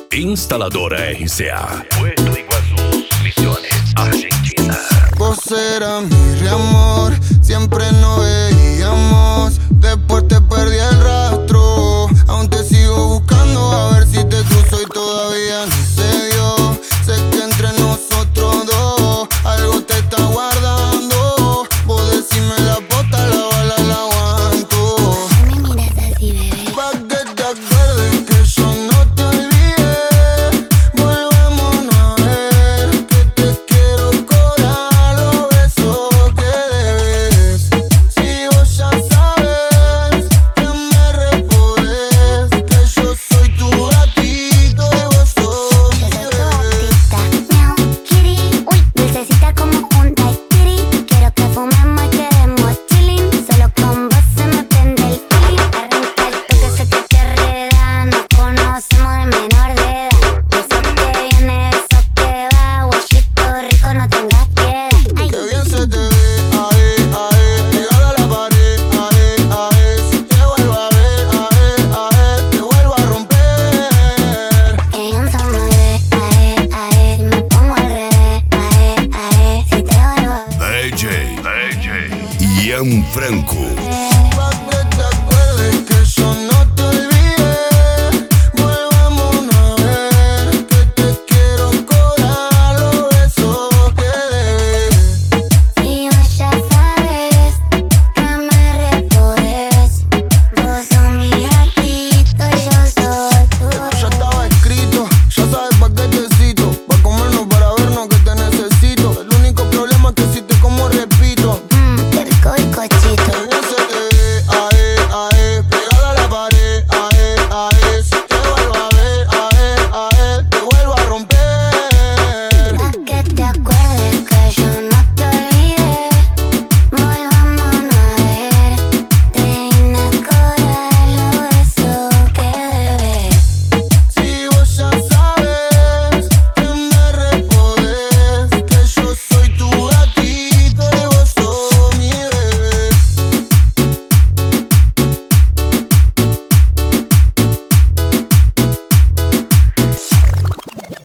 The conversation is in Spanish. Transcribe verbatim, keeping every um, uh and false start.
Instaladora R C A. Puerto Iguazú, Misiones, Argentina. Vos eras mi reamor, siempre nos veíamos. Después te perdí el rastro, aún te sigo buscando a ver si te cruzo y todavía no se dio. Sé que entre nosotros dos algo te está guardando. Vos decime la bota, la bala la aguanto. No me miras así, bebé. Pa' que te acuerdes que yo no te olvidé. Volvámonos a ver, que te quiero cobrar los besos que debes. Si vos ya sabes que me respondés, que yo soy tu gatito y vos sos Yo mi soy tu bebé. gatita, miau, kitty. Uy, dulcecita como un daiquiri. Quiero que fumemos y quedemos chilling. Solo con vos se me prende el feeling. Arranca el toque, se te querreda. Nos conocemos de menor de edad. Eso que viene, eso que va. Guachito rico, no tengas piedad. Ay, Qué bien se te ve, ae, ae, pegada a la pared, ae, ae. Si te vuelvo a ver, ae, ae, te vuelvo a romper. en un solo de ae, ae. Si me pongo al revés, ae, ae. Si te vuelvo a ver. D J, D J, Ian Franco.